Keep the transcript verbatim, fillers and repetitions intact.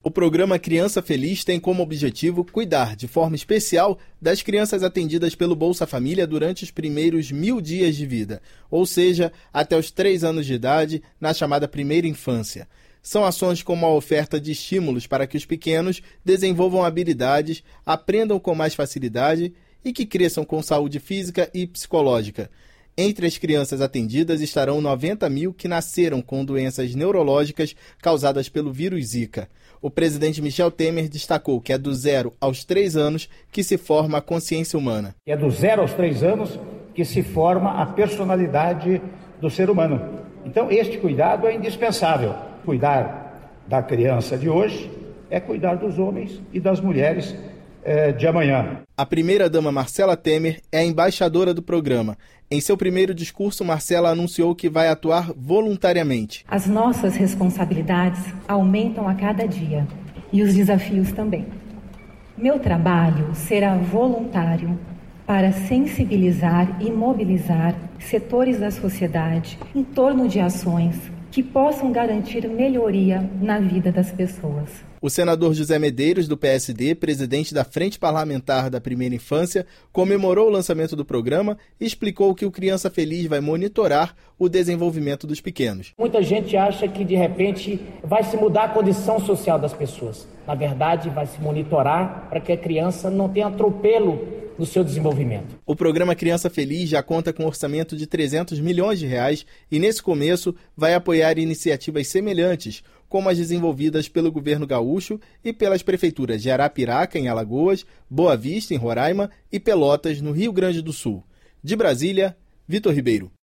O programa Criança Feliz tem como objetivo cuidar de forma especial das crianças atendidas pelo Bolsa Família durante os primeiros mil dias de vida, ou seja, até os três anos de idade, na chamada primeira infância. São ações como a oferta de estímulos para que os pequenos desenvolvam habilidades, aprendam com mais facilidade e que cresçam com saúde física e psicológica. Entre as crianças atendidas estarão noventa mil que nasceram com doenças neurológicas causadas pelo vírus Zika. O presidente Michel Temer destacou que é do zero aos três anos que se forma a consciência humana. É do zero aos três anos que se forma a personalidade do ser humano. Então, este cuidado é indispensável. Cuidar da criança de hoje é cuidar dos homens e das mulheres eh, de amanhã. A primeira-dama Marcela Temer é a embaixadora do programa. Em seu primeiro discurso, Marcela anunciou que vai atuar voluntariamente. As nossas responsabilidades aumentam a cada dia e os desafios também. Meu trabalho será voluntário para sensibilizar e mobilizar setores da sociedade em torno de ações que possam garantir melhoria na vida das pessoas. O senador José Medeiros, do P S D, presidente da Frente Parlamentar da Primeira Infância, comemorou o lançamento do programa e explicou que o Criança Feliz vai monitorar o desenvolvimento dos pequenos. Muita gente acha que, de repente, vai se mudar a condição social das pessoas. Na verdade, vai se monitorar para que a criança não tenha atropelo no seu desenvolvimento. O programa Criança Feliz já conta com um orçamento de trezentos milhões de reais e, nesse começo, vai apoiar iniciativas semelhantes, como as desenvolvidas pelo governo gaúcho e pelas prefeituras de Arapiraca, em Alagoas, Boa Vista, em Roraima, e Pelotas, no Rio Grande do Sul. De Brasília, Vitor Ribeiro.